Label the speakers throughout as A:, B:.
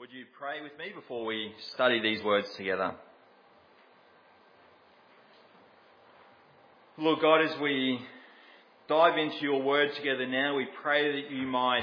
A: Would you pray with me before we study these words together? Lord God, as we dive into your word together now, we pray that you might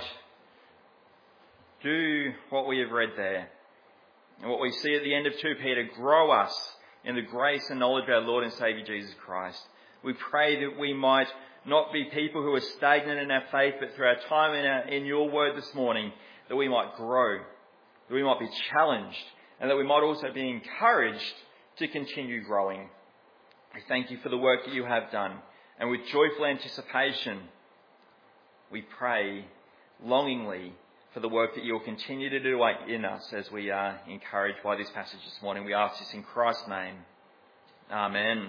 A: do what we have read there. And what we see at the end of 2 Peter, grow us in the grace and knowledge of our Lord and Saviour Jesus Christ. We pray that we might not be people who are stagnant in our faith, but through our time in your word this morning, that we might grow, that we might be challenged, and that we might also be encouraged to continue growing. We thank you for the work that you have done, and with joyful anticipation, we pray longingly for the work that you will continue to do in us as we are encouraged by this passage this morning. We ask this in Christ's name. Amen.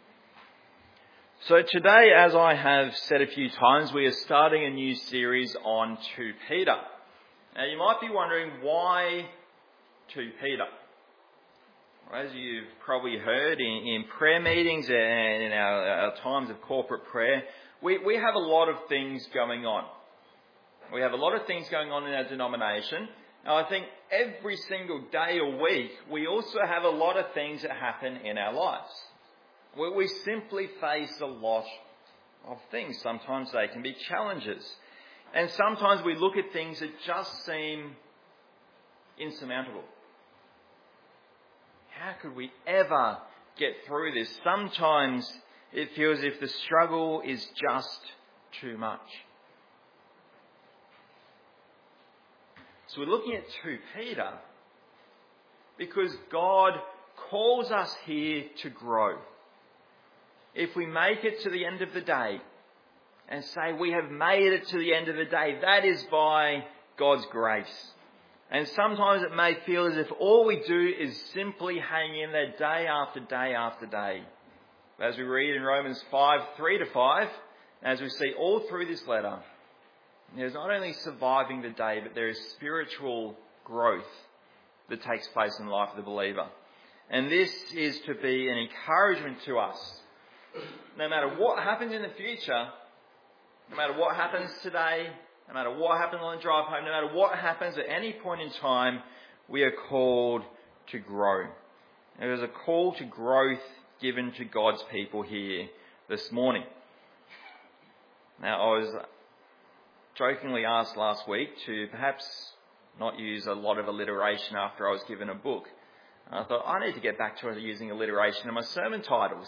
A: So today, as I have said a few times, we are starting a new series on 2 Peter. Now you might be wondering, why 2 Peter? As you've probably heard in prayer meetings and in our times of corporate prayer, we have a lot of things going on. We have a lot of things going on in our denomination. And I think every single day or week, we also have a lot of things that happen in our lives. We simply face a lot of things. Sometimes they can be challenges. And sometimes we look at things that just seem insurmountable. How could we ever get through this? Sometimes it feels as if the struggle is just too much. So we're looking at 2 Peter because God calls us here to grow. If we make it to the end of the day and say we have made it to the end of the day, that is by God's grace. And sometimes it may feel as if all we do is simply hang in there day after day after day. As we read in Romans 5:3-5, as we see all through this letter, there's not only surviving the day, but there is spiritual growth that takes place in the life of the believer. And this is to be an encouragement to us. No matter what happens in the future, no matter what happens today, no matter what happens on the drive home, no matter what happens at any point in time, we are called to grow. There is a call to growth given to God's people here this morning. Now, I was jokingly asked last week to perhaps not use a lot of alliteration after I was given a book. I thought, I need to get back to using alliteration in my sermon titles.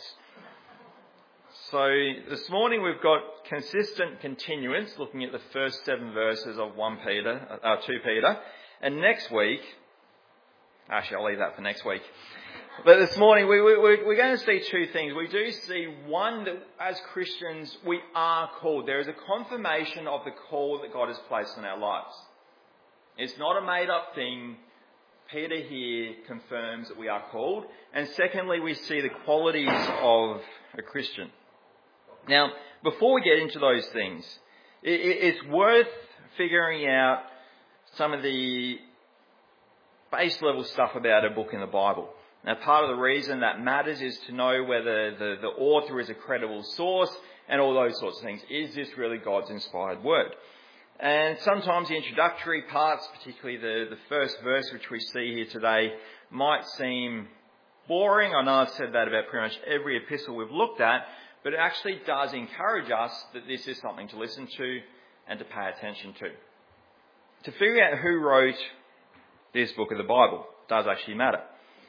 A: So this morning we've got consistent continuance, looking at the first 7 verses of 2 Peter. And next week, actually I'll leave that for next week. But this morning we're going to see 2 things. We do see one, that as Christians we are called. There is a confirmation of the call that God has placed in our lives. It's not a made up thing. Peter here confirms that we are called. And secondly, we see the qualities of a Christian. Now, before we get into those things, it's worth figuring out some of the base level stuff about a book in the Bible. Now, part of the reason that matters is to know whether the author is a credible source and all those sorts of things. Is this really God's inspired word? And sometimes the introductory parts, particularly the first verse which we see here today, might seem boring. I know I've said that about pretty much every epistle we've looked at, but it actually does encourage us that this is something to listen to and to pay attention to. To figure out who wrote this book of the Bible does actually matter.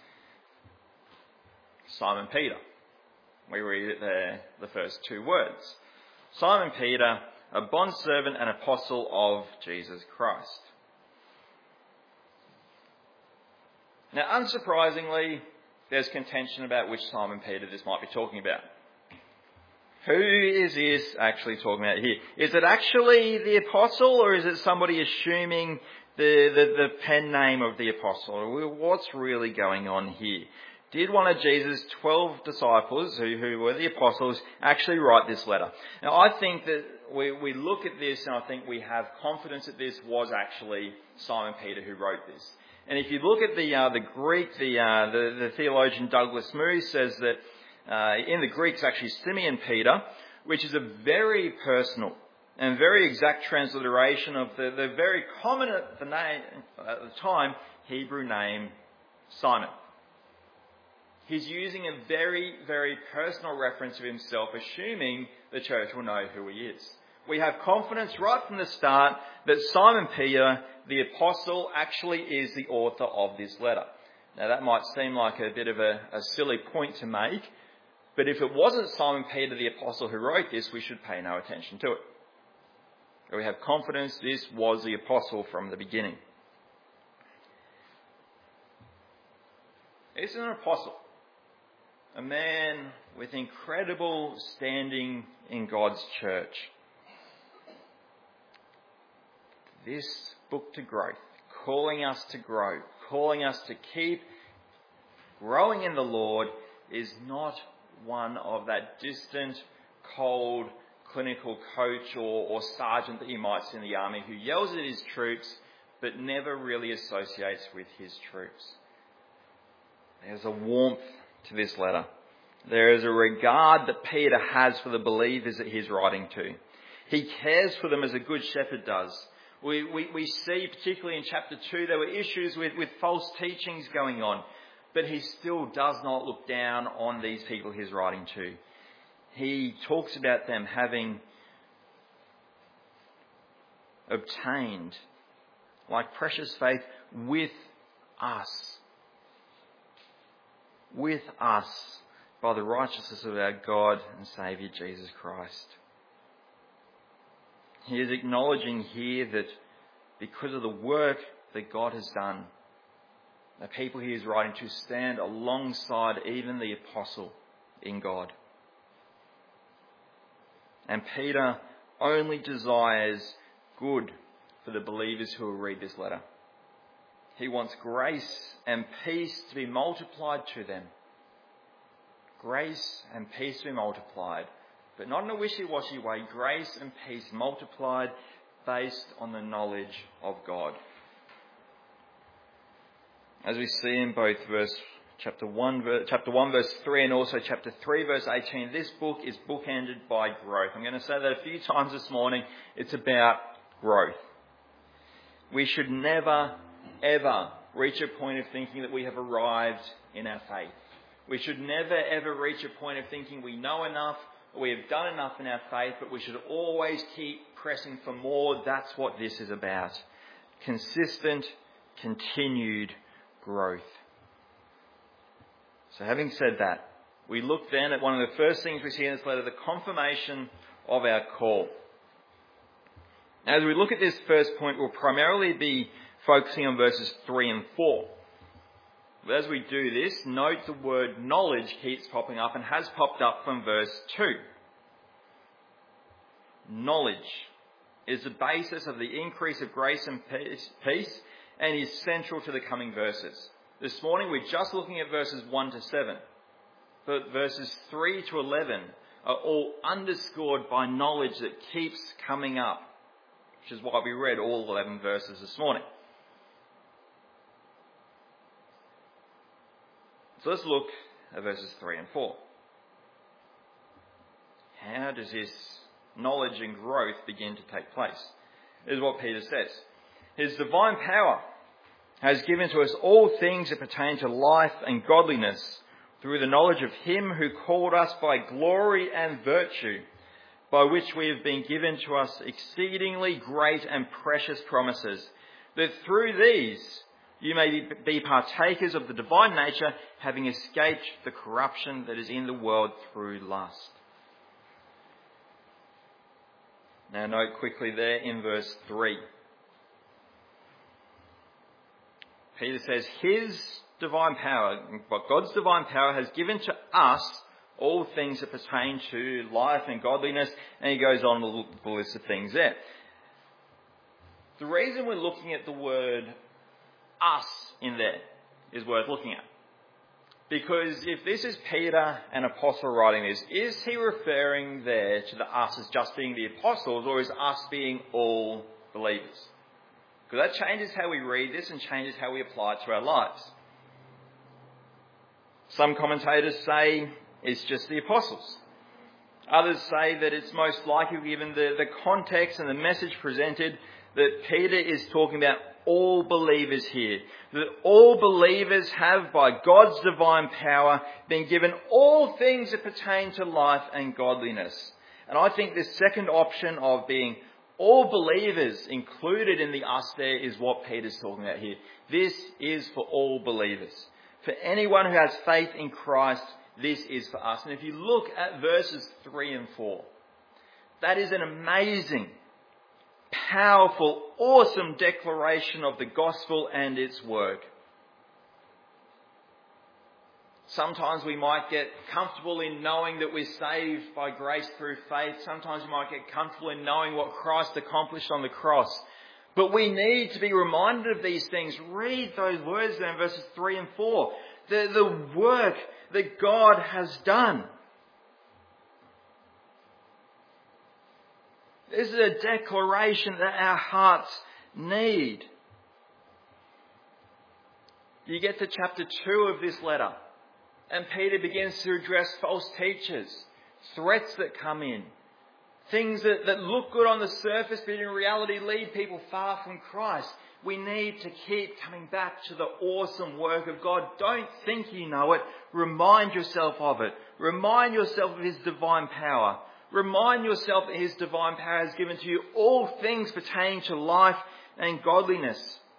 A: Simon Peter. We read it there, the first 2 words. Simon Peter, a bondservant and apostle of Jesus Christ. Now, unsurprisingly, there's contention about which Simon Peter this might be talking about. Who is this actually talking about here? Is it actually the apostle, or is it somebody assuming the pen name of the apostle? What's really going on here? Did one of Jesus' 12 disciples, who were the apostles, actually write this letter? Now, I think that we look at this and I think we have confidence that this was actually Simon Peter who wrote this. And if you look at the Greek, the theologian Douglas Moo says that in the Greek it's actually Simeon Peter, which is a very personal, and very exact transliteration of the very common at the time Hebrew name Simon. He's using a very, very personal reference of himself, assuming the church will know who he is. We have confidence right from the start that Simon Peter, the apostle, actually is the author of this letter. Now that might seem like a bit of a silly point to make, but if it wasn't Simon Peter, the apostle, who wrote this, we should pay no attention to it. We have confidence this was the apostle from the beginning. This is an apostle, a man with incredible standing in God's church. This book to growth, calling us to grow, calling us to keep growing in the Lord, is not one of that distant, cold, clinical coach or sergeant that you might see in the army who yells at his troops but never really associates with his troops. There's a warmth to this letter. There is a regard that Peter has for the believers that he's writing to. He cares for them as a good shepherd does. We see, particularly in chapter 2, there were issues with false teachings going on, but he still does not look down on these people he's writing to. He talks about them having obtained, like precious faith, with us by the righteousness of our God and Saviour Jesus Christ. He is acknowledging here that because of the work that God has done, the people he is writing to stand alongside even the apostle in God. And Peter only desires good for the believers who will read this letter. He wants grace and peace to be multiplied to them. Grace and peace to be multiplied. But not in a wishy-washy way. Grace and peace multiplied based on the knowledge of God. As we see in both chapter 1 verse 3 and also chapter 3 verse 18, this book is bookended by growth. I'm going to say that a few times this morning. It's about growth. We should never, ever reach a point of thinking that we have arrived in our faith. We should never, ever reach a point of thinking we know enough or we have done enough in our faith, but we should always keep pressing for more. That's what this is about. Consistent, continued growth. So having said that, we look then at one of the first things we see in this letter, the confirmation of our call. As we look at this first point, we'll primarily be focusing on verses 3 and 4. But as we do this, note the word knowledge keeps popping up and has popped up from verse 2. Knowledge is the basis of the increase of grace and peace and is central to the coming verses. This morning we're just looking at verses 1 to 7. But verses 3 to 11 are all underscored by knowledge that keeps coming up, which is why we read all 11 verses this morning. So let's look at verses 3 and 4. How does this knowledge and growth begin to take place? This is what Peter says. His divine power has given to us all things that pertain to life and godliness through the knowledge of him who called us by glory and virtue, by which we have been given to us exceedingly great and precious promises, that through these you may be partakers of the divine nature, having escaped the corruption that is in the world through lust. Now note quickly there in verse 3. Peter says his divine power, what God's divine power has given to us all things that pertain to life and godliness, and he goes on with the list of things there. The reason we're looking at the word us in there is worth looking at. Because if this is Peter, an apostle, writing this, is he referring there to the us as just being the apostles, or is us being all believers? Because that changes how we read this and changes how we apply it to our lives. Some commentators say it's just the apostles. Others say that it's most likely, given the context and the message presented, that Peter is talking about all believers here. That all believers have, by God's divine power, been given all things that pertain to life and godliness. And I think this second option of being all believers included in the us there is what Peter's talking about here. This is for all believers. For anyone who has faith in Christ, this is for us. And if you look at verses 3 and 4, that is an amazing, powerful, awesome declaration of the gospel and its work. Sometimes we might get comfortable in knowing that we're saved by grace through faith. Sometimes we might get comfortable in knowing what Christ accomplished on the cross. But we need to be reminded of these things. Read those words there in verses 3 and 4. The work that God has done. This is a declaration that our hearts need. You get to chapter 2 of this letter, and Peter begins to address false teachers, threats that come in, things that look good on the surface but in reality lead people far from Christ. We need to keep coming back to the awesome work of God. Don't think you know it. Remind yourself of it. Remind yourself of His divine power. Remind yourself that His divine power has given to you all things pertaining to life and godliness.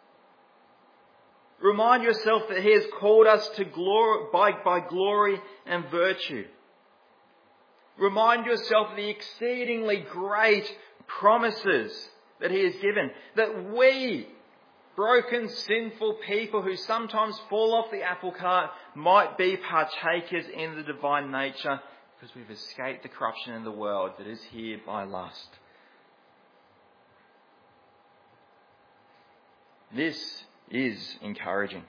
A: Remind yourself that He has called us to glory, by glory and virtue. Remind yourself of the exceedingly great promises that He has given. That we, broken, sinful people who sometimes fall off the apple cart, might be partakers in the divine nature, because we've escaped the corruption in the world that is here by lust. This is encouraging.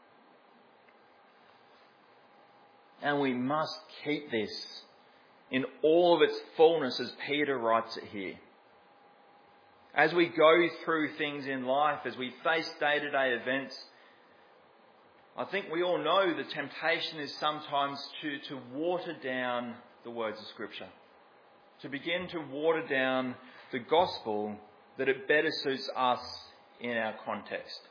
A: And we must keep this in all of its fullness, as Peter writes it here. As we go through things in life, as we face day-to-day events, I think we all know the temptation is sometimes to water down the words of Scripture. To begin to water down the gospel that it better suits us in our context.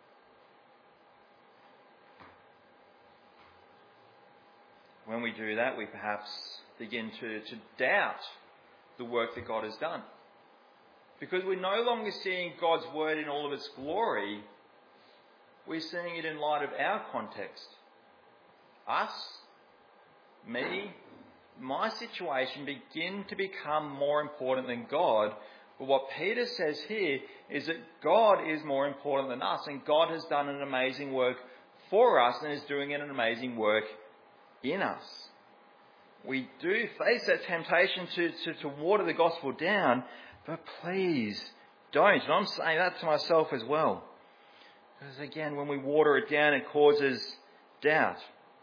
A: When we do that, we perhaps begin to doubt the work that God has done. Because we're no longer seeing God's word in all of its glory, we're seeing it in light of our context. Us, me, my situation begin to become more important than God. But what Peter says here is that God is more important than us, and God has done an amazing work for us and is doing an amazing work in us. We do face that temptation to water the gospel down, but please don't. And I'm saying that to myself as well. Because again, when we water it down, it causes doubt.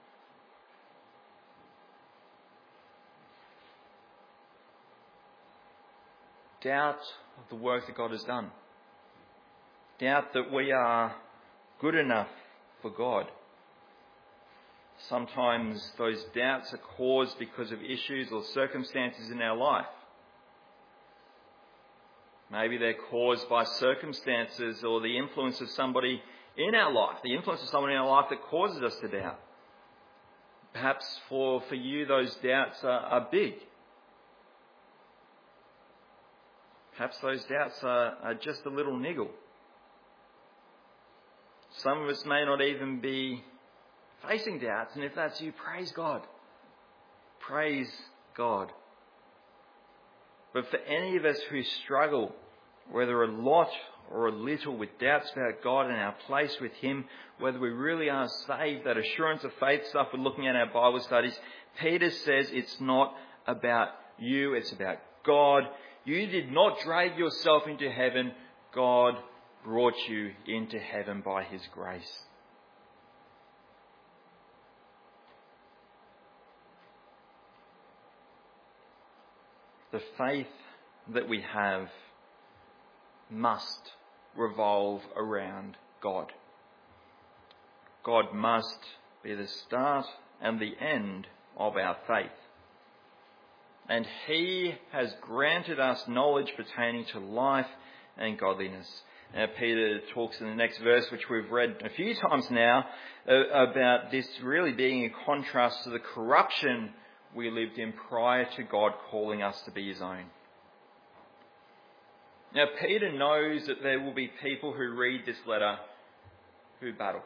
A: Doubt of the work that God has done. Doubt that we are good enough for God. Sometimes those doubts are caused because of issues or circumstances in our life. Maybe they're caused by circumstances or the influence of somebody in our life, the influence of someone in our life that causes us to doubt. Perhaps for you those doubts are big. Perhaps those doubts are just a little niggle. Some of us may not even be facing doubts, and if that's you, praise God. Praise God. But for any of us who struggle, whether a lot or a little, with doubts about God and our place with Him, whether we really are saved, that assurance of faith stuff we're looking at in our Bible studies, Peter says it's not about you, it's about God. You did not drag yourself into heaven. God brought you into heaven by His grace. The faith that we have must revolve around God. God must be the start and the end of our faith. and he has granted us knowledge pertaining to life and godliness. Now, Peter talks in the next verse, which we've read a few times now, about this really being in contrast to the corruption we lived in prior to God calling us to be his own. Now, Peter knows that there will be people who read this letter who battle,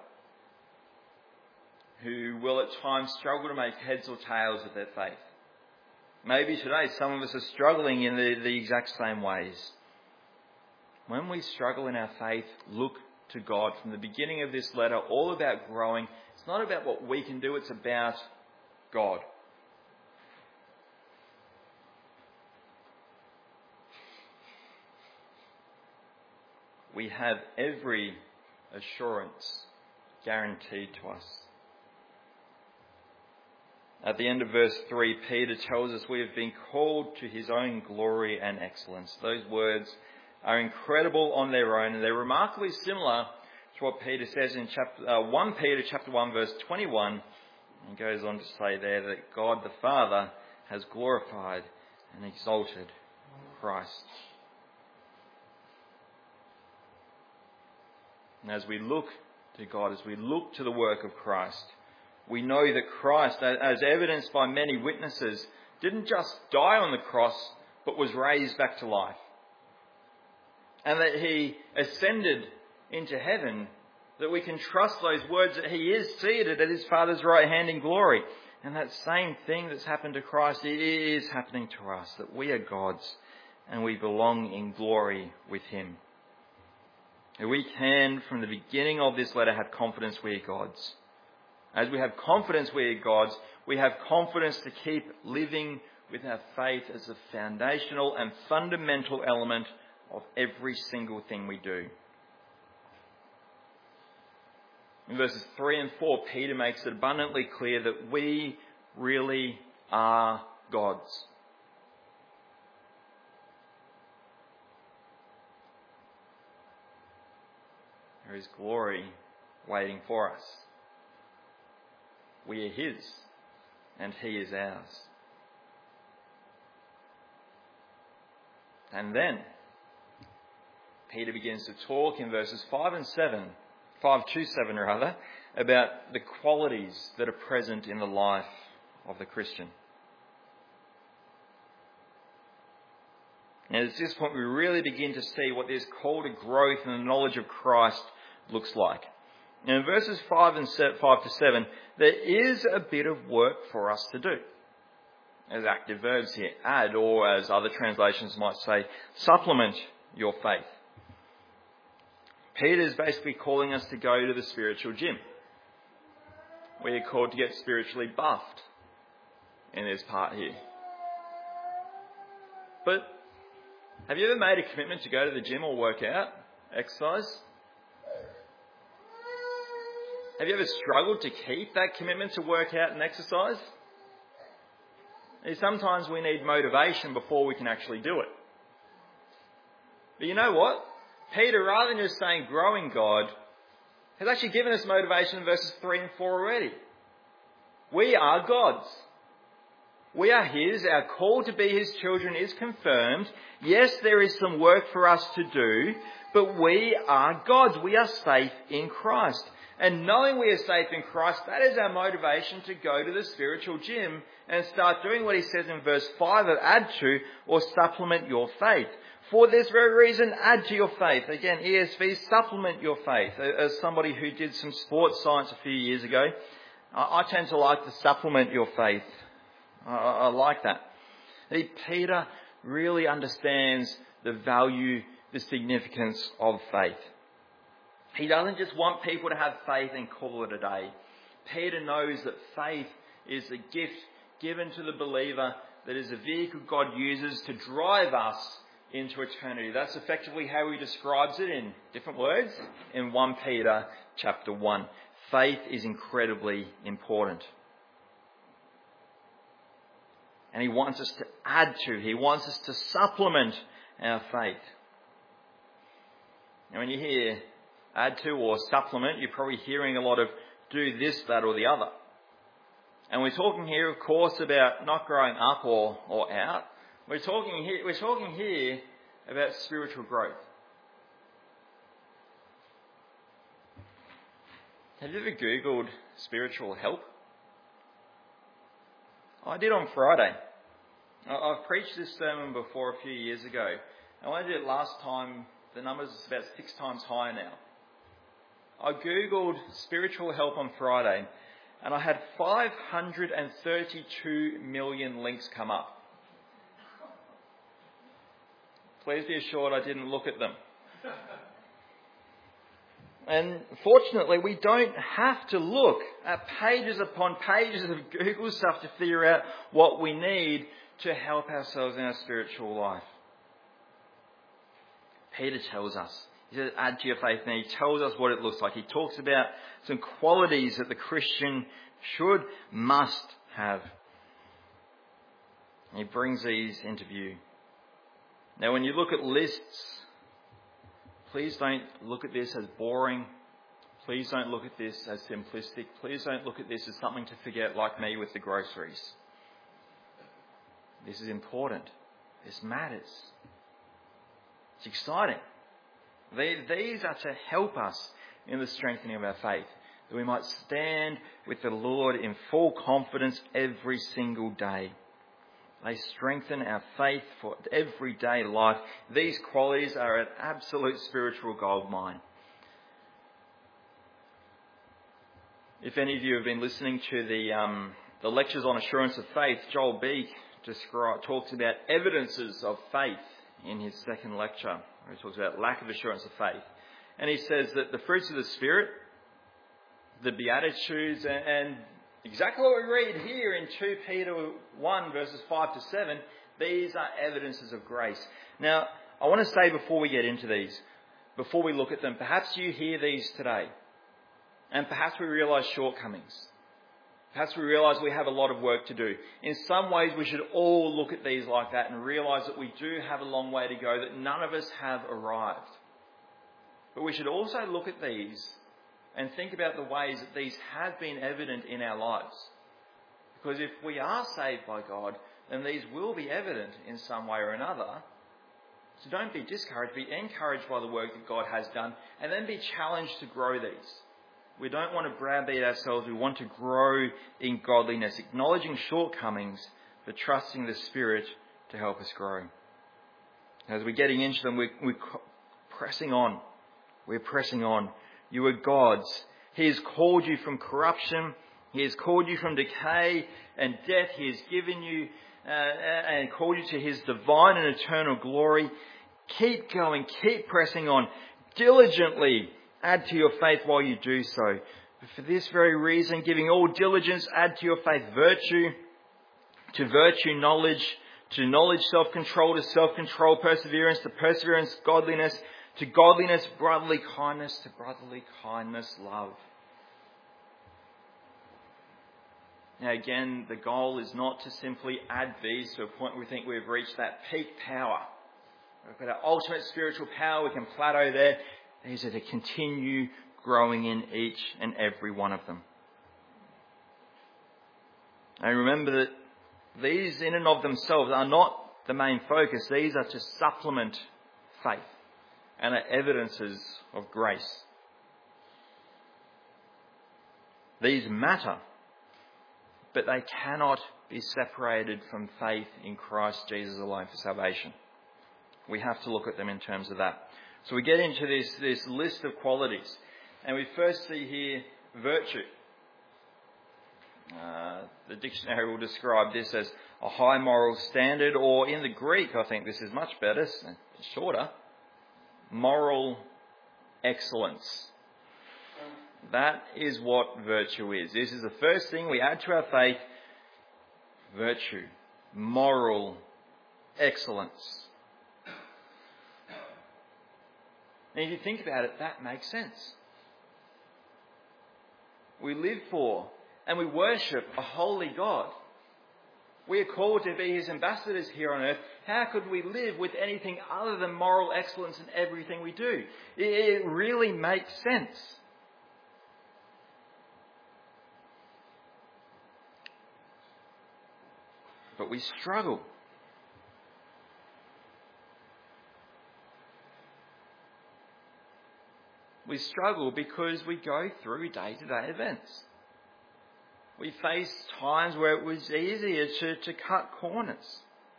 A: who will at times struggle to make heads or tails of their faith. Maybe today some of us are struggling in the exact same ways. When we struggle in our faith, look to God. From the beginning of this letter, all about growing. It's not about what we can do, it's about God. We have every assurance guaranteed to us. At the end of verse 3, Peter tells us we have been called to his own glory and excellence. Those words are incredible on their own, and they're remarkably similar to what Peter says in 1 Peter chapter 1 verse 21. He goes on to say there that God the Father has glorified and exalted Christ. And as we look to God, as we look to the work of Christ, we know that Christ, as evidenced by many witnesses, didn't just die on the cross, but was raised back to life. And that he ascended into heaven, that we can trust those words that he is seated at his Father's right hand in glory. And that same thing that's happened to Christ, it is happening to us, that we are God's and we belong in glory with him. And we can, from the beginning of this letter, have confidence we are God's. As we have confidence we are God's, we have confidence to keep living with our faith as a foundational and fundamental element of every single thing we do. In verses 3 and 4, Peter makes it abundantly clear that we really are God's. There is glory waiting for us. We are his, and he is ours. And then Peter begins to talk in verses 5 to 7, about the qualities that are present in the life of the Christian. And at this point we really begin to see what this call to growth and the knowledge of Christ looks like. And in verses 5 to 7, there is a bit of work for us to do. As active verbs here, add, or as other translations might say, supplement your faith. Peter is basically calling us to go to the spiritual gym. We are called to get spiritually buffed in this part here. But have you ever made a commitment to go to the gym or work out, exercise? Have you ever struggled to keep that commitment to work out and exercise? Sometimes we need motivation before we can actually do it. But you know what? Peter, rather than just saying grow in God, has actually given us motivation in verses 3 and 4 already. We are God's. We are his. Our call to be his children is confirmed. Yes, there is some work for us to do, but we are God's. We are safe in Christ. And knowing we are safe in Christ, that is our motivation to go to the spiritual gym and start doing what he says in verse 5 of add to or supplement your faith. For this very reason, add to your faith. Again, ESV, supplement your faith. As somebody who did some sports science a few years ago, I tend to like to supplement your faith. I like that. Peter really understands the value, the significance of faith. He doesn't just want people to have faith and call it a day. Peter knows that faith is a gift given to the believer that is a vehicle God uses to drive us into eternity. That's effectively how he describes it in different words in 1 Peter chapter 1. Faith is incredibly important. And he wants us to add to, he wants us to supplement our faith. Now when you hear add to or supplement, you're probably hearing a lot of do this, that or the other. And we're talking here, of course, about not growing up or out. We're talking here about spiritual growth. Have you ever Googled spiritual help? I did on Friday. I've preached this sermon before a few years ago. And when I did it last time, the numbers is about 6 times higher now. I Googled spiritual help on Friday, and I had 532 million links come up. Please be assured I didn't look at them. And fortunately, we don't have to look at pages upon pages of Google stuff to figure out what we need to help ourselves in our spiritual life. Peter tells us, he says, add to your faith, and he tells us what it looks like. He talks about some qualities that the Christian must have. And he brings these into view. Now, when you look at lists, please don't look at this as boring. Please don't look at this as simplistic. Please don't look at this as something to forget like me with the groceries. This is important. This matters. It's exciting. These are to help us in the strengthening of our faith, that we might stand with the Lord in full confidence every single day. They strengthen our faith for everyday life. These qualities are an absolute spiritual goldmine. If any of you have been listening to the lectures on assurance of faith, Joel Beek talks about evidences of faith in his second lecture, where he talks about lack of assurance of faith. And he says that the fruits of the Spirit, the Beatitudes, and exactly what we read here in 2 Peter 1 verses 5 to 7, these are evidences of grace. Now, I want to say before we get into these, before we look at them, perhaps you hear these today, and perhaps we realise shortcomings. Perhaps we realise we have a lot of work to do. In some ways, we should all look at these like that and realise that we do have a long way to go, that none of us have arrived. But we should also look at these and think about the ways that these have been evident in our lives. Because if we are saved by God, then these will be evident in some way or another. So don't be discouraged, be encouraged by the work that God has done, and then be challenged to grow these. We don't want to browbeat ourselves, we want to grow in godliness, acknowledging shortcomings, but trusting the Spirit to help us grow. As we're getting into them, we're pressing on. We're pressing on. You are God's. He has called you from corruption. He has called you from decay and death. He has given you and called you to His divine and eternal glory. Keep going. Keep pressing on. Diligently add to your faith while you do so. But for this very reason, giving all diligence, add to your faith virtue. To virtue, knowledge. To knowledge, self-control. To self-control, perseverance. To perseverance, godliness. To godliness, brotherly kindness. To brotherly kindness, love. Now again, the goal is not to simply add these to a point where we think we've reached that peak power. We've got our ultimate spiritual power, we can plateau there. These are to continue growing in each and every one of them. And remember that these in and of themselves are not the main focus. These are to supplement faith and are evidences of grace. These matter, but they cannot be separated from faith in Christ Jesus alone for salvation. We have to look at them in terms of that. So we get into this list of qualities. And we first see here virtue. The dictionary will describe this as a high moral standard, or in the Greek, I think this is much better, shorter, moral excellence. That is what virtue is. This is the first thing we add to our faith. Virtue. Moral excellence. And if you think about it, that makes sense. We live for and we worship a holy God. We are called to be His ambassadors here on earth. How could we live with anything other than moral excellence in everything we do? It really makes sense. but we struggle. We struggle because we go through day-to-day events. We face times where it was easier to cut corners,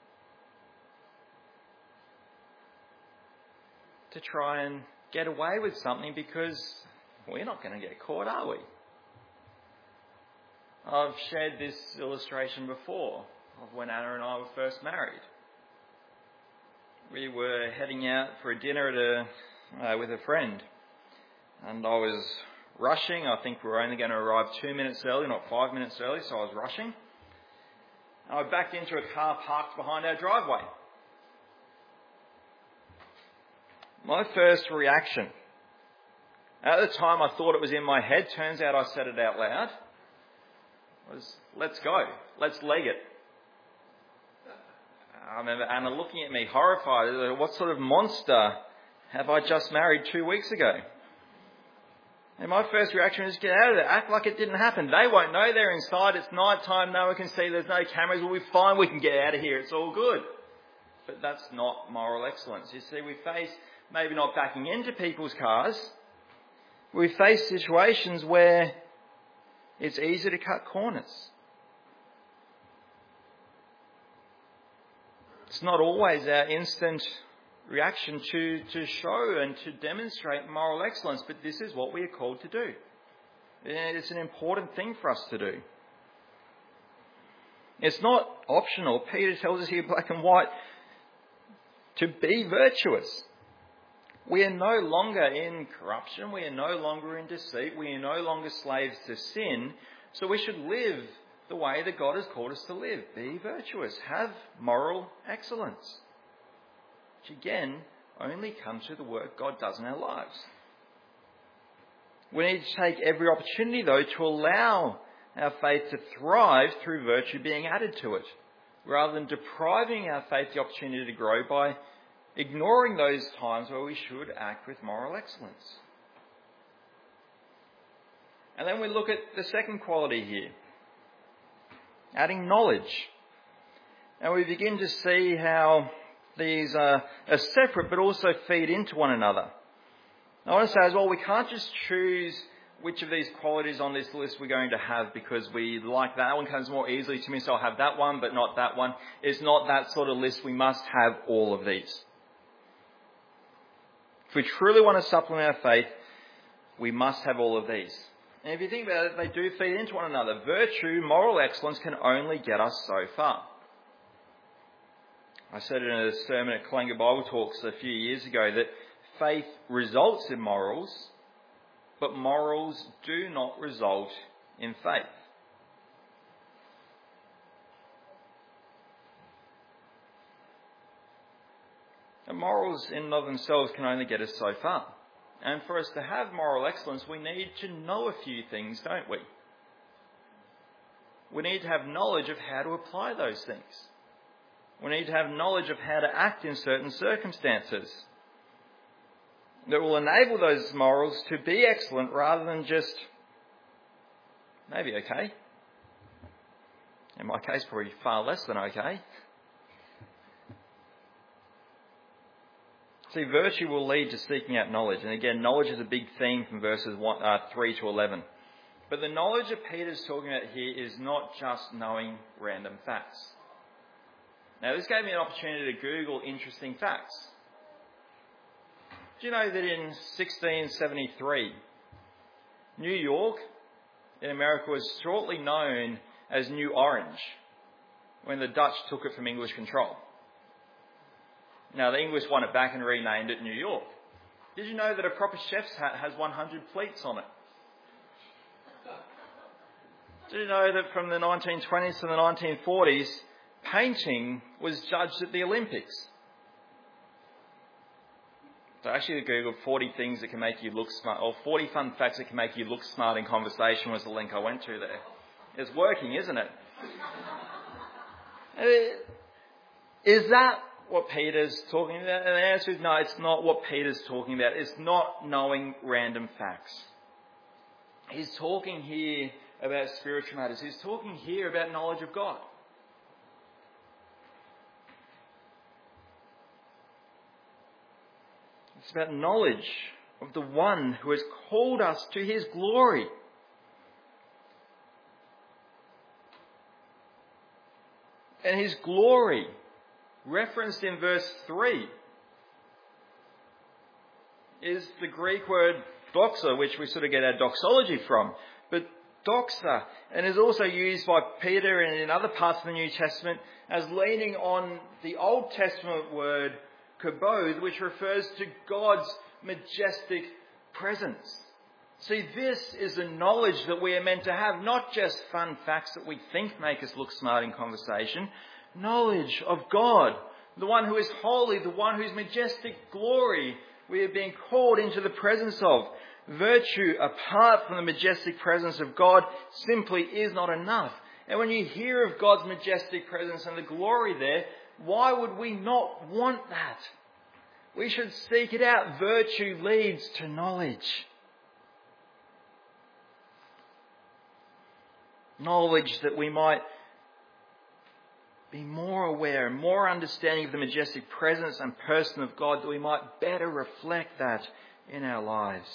A: to try and get away with something because we're not going to get caught, are we? I've shared this illustration before of when Anna and I were first married. We were heading out for a dinner with a friend, and I was rushing. I think we were only going to arrive 2 minutes early, not 5 minutes early, so I was rushing. And I backed into a car parked behind our driveway. My first reaction, at the time I thought it was in my head, turns out I said it out loud, was, let's go, let's leg it. I remember Anna looking at me horrified. What sort of monster have I just married 2 weeks ago? And my first reaction is, get out of there. Act like it didn't happen. They won't know they're inside. It's night time. No one can see. There's no cameras. We'll be fine. We can get out of here. It's all good. But that's not moral excellence. You see, we face maybe not backing into people's cars. We face situations where it's easy to cut corners. It's not always our instant reaction to show and to demonstrate moral excellence, but this is what we are called to do. It's an important thing for us to do. It's not optional. Peter tells us here black and white to be virtuous. We are no longer in corruption. We are no longer in deceit. We are no longer slaves to sin. So we should live the way that God has called us to live. Be virtuous. Have moral excellence. Which again, only comes through the work God does in our lives. We need to take every opportunity, though, to allow our faith to thrive through virtue being added to it, rather than depriving our faith the opportunity to grow by ignoring those times where we should act with moral excellence. And then we look at the second quality here, adding knowledge. And we begin to see how these are separate but also feed into one another. I want to say as well, we can't just choose which of these qualities on this list we're going to have because we like that one comes more easily to me, so I'll have that one but not that one. It's not that sort of list. We must have all of these. If we truly want to supplement our faith, we must have all of these. And if you think about it, they do feed into one another. Virtue, moral excellence can only get us so far. I said in a sermon at Kalinga Bible Talks a few years ago that faith results in morals, but morals do not result in faith. And morals in and of themselves can only get us so far. And for us to have moral excellence, we need to know a few things, don't we? We need to have knowledge of how to apply those things. We need to have knowledge of how to act in certain circumstances that will enable those morals to be excellent rather than just maybe okay. In my case, probably far less than okay. See, virtue will lead to seeking out knowledge. And again, knowledge is a big theme from verses 3 to 11. But the knowledge that Peter's talking about here is not just knowing random facts. Now, this gave me an opportunity to Google interesting facts. Do you know that in 1673, New York in America was shortly known as New Orange when the Dutch took it from English control? Now, the English won it back and renamed it New York. Did you know that a proper chef's hat has 100 pleats on it? Did you know that from the 1920s to the 1940s, painting was judged at the Olympics? So actually, I googled 40 things that can make you look smart, or 40 fun facts that can make you look smart in conversation was the link I went to there. It's working, isn't it? Is that what Peter's talking about? And the answer is no, it's not what Peter's talking about. It's not knowing random facts. He's talking here about spiritual matters. He's talking here about knowledge of God. It's about knowledge of the one who has called us to his glory. And his glory, referenced in verse 3, is the Greek word doxa, which we sort of get our doxology from. But doxa, and is also used by Peter and in other parts of the New Testament as leaning on the Old Testament word kabod, which refers to God's majestic presence. See, this is the knowledge that we are meant to have, not just fun facts that we think make us look smart in conversation. Knowledge of God, the one who is holy, the one whose majestic glory we are being called into the presence of. Virtue apart from the majestic presence of God simply is not enough. And when you hear of God's majestic presence and the glory there, why would we not want that? We should seek it out. Virtue leads to knowledge. Knowledge that we might be more aware, more understanding of the majestic presence and person of God, that we might better reflect that in our lives.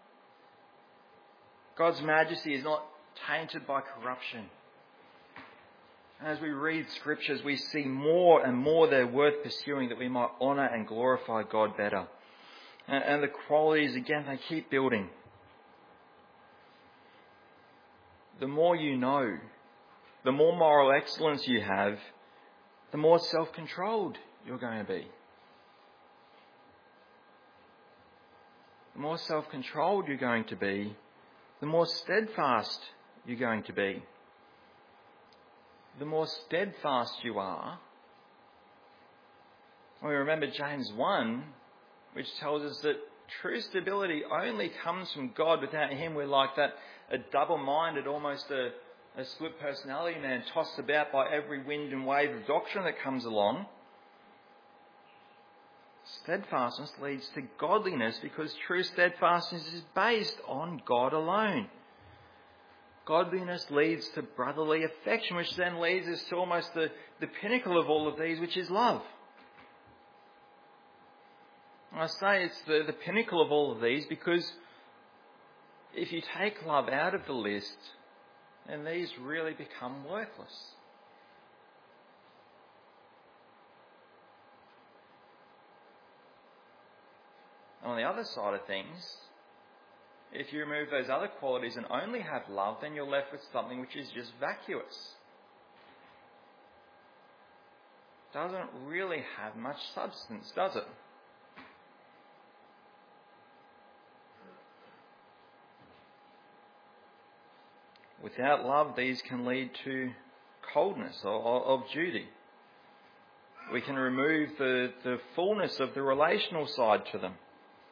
A: God's majesty is not tainted by corruption. As we read scriptures, we see more and more they're worth pursuing, that we might honour and glorify God better. And the qualities, again, they keep building. The more you know, the more moral excellence you have, the more self-controlled you're going to be. The more self-controlled you're going to be, the more steadfast you're going to be. The more steadfast you are, we remember James 1, which tells us that true stability only comes from God. Without him, we're like that, a double-minded, almost a split personality man, tossed about by every wind and wave of doctrine that comes along. Steadfastness leads to godliness, because true steadfastness is based on God alone. Godliness leads to brotherly affection, which then leads us to almost the pinnacle of all of these, which is love. And I say it's the pinnacle of all of these because if you take love out of the list, then these really become worthless. On the other side of things, if you remove those other qualities and only have love, then you're left with something which is just vacuous. Doesn't really have much substance, does it? Without love, these can lead to coldness of duty. We can remove the fullness of the relational side to them.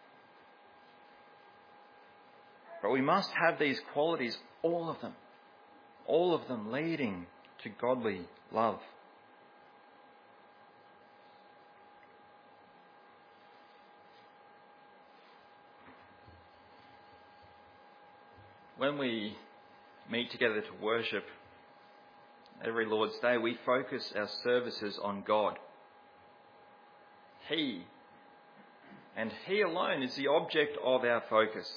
A: But we must have these qualities, all of them leading to godly love. When we meet together to worship every Lord's Day, we focus our services on God. He, and He alone, is the object of our focus.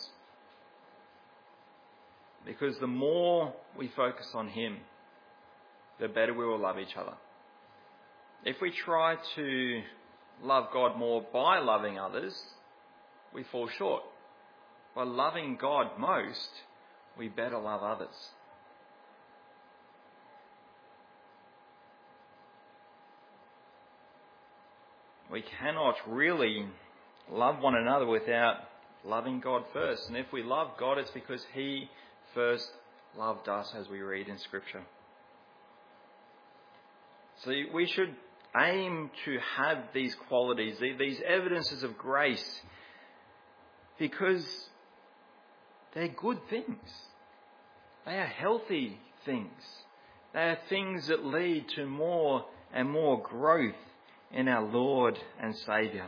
A: Because the more we focus on Him, the better we will love each other. If we try to love God more by loving others, we fall short. By loving God most, we better love others. We cannot really love one another without loving God first. And if we love God, it's because He first loved us, as we read in Scripture. So we should aim to have these qualities, these evidences of grace, because they're good things. They are healthy things. They are things that lead to more and more growth in our Lord and Saviour.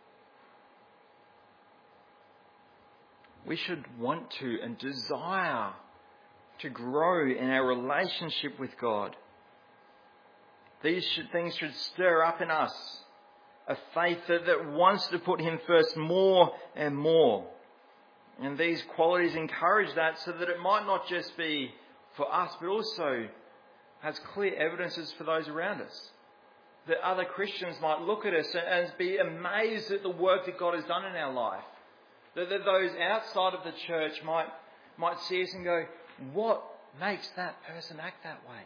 A: We should want to and desire to grow in our relationship with God. These things should stir up in us a faith that wants to put him first more and more. And these qualities encourage that so that it might not just be for us, but also has clear evidences for those around us. That other Christians might look at us and be amazed at the work that God has done in our life. That those outside of the church might see us and go, what makes that person act that way?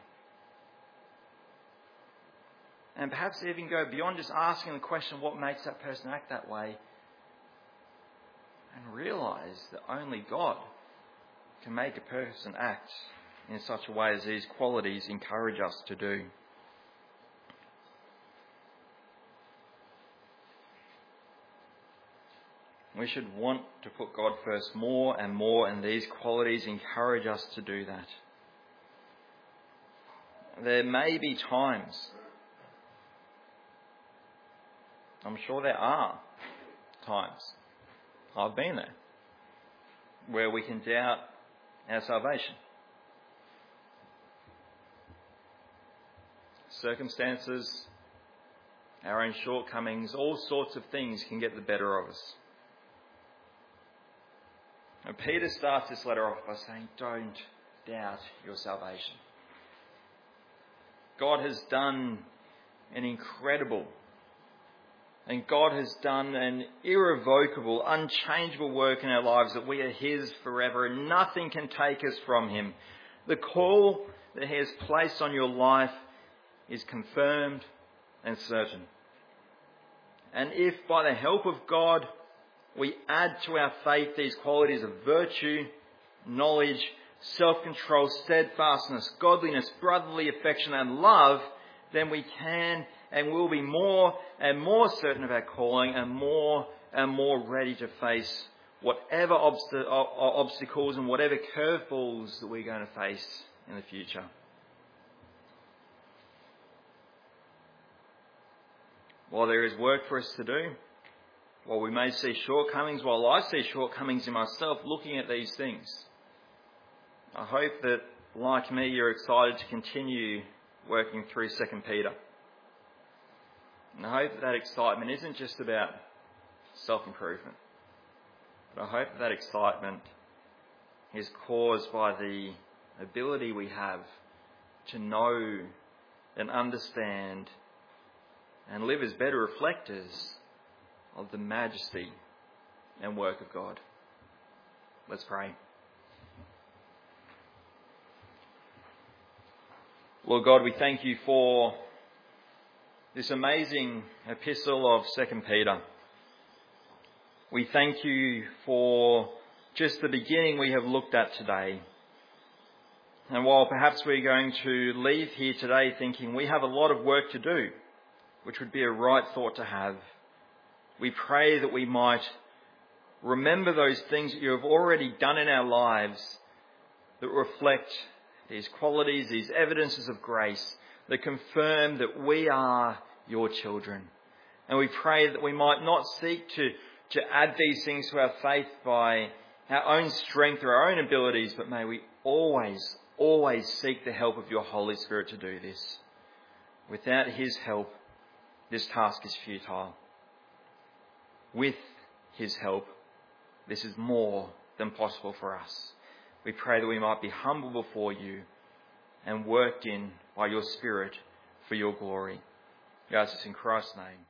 A: And perhaps even go beyond just asking the question, what makes that person act that way? And realise that only God can make a person act in such a way as these qualities encourage us to do. We should want to put God first more and more, and these qualities encourage us to do that. There may be times, I'm sure there are times, I've been there, where we can doubt our salvation. Circumstances, our own shortcomings, all sorts of things can get the better of us. And Peter starts this letter off by saying, don't doubt your salvation. God has done an incredible, and God has done an irrevocable, unchangeable work in our lives that we are his forever and nothing can take us from him. The call that he has placed on your life is confirmed and certain. And if by the help of God we add to our faith these qualities of virtue, knowledge, self-control, steadfastness, godliness, brotherly affection and love, then we can and will be more and more certain of our calling and more ready to face whatever obstacles and whatever curveballs that we're going to face in the future. While there is work for us to do, while we may see shortcomings, while I see shortcomings in myself looking at these things, I hope that, like me, you're excited to continue working through 2 Peter. And I hope that excitement isn't just about self-improvement, but I hope that excitement is caused by the ability we have to know and understand and live as better reflectors of the majesty and work of God. Let's pray. Lord God, we thank you for this amazing epistle of 2 Peter. We thank you for just the beginning we have looked at today. And while perhaps we're going to leave here today thinking we have a lot of work to do, which would be a right thought to have, we pray that we might remember those things that you have already done in our lives that reflect these qualities, these evidences of grace that confirm that we are your children. And we pray that we might not seek to add these things to our faith by our own strength or our own abilities, but may we always seek the help of your Holy Spirit to do this. Without his help, this task is futile. With his help, this is more than possible for us. We pray that we might be humble before you and worked in by your Spirit for your glory. We ask this in Christ's name.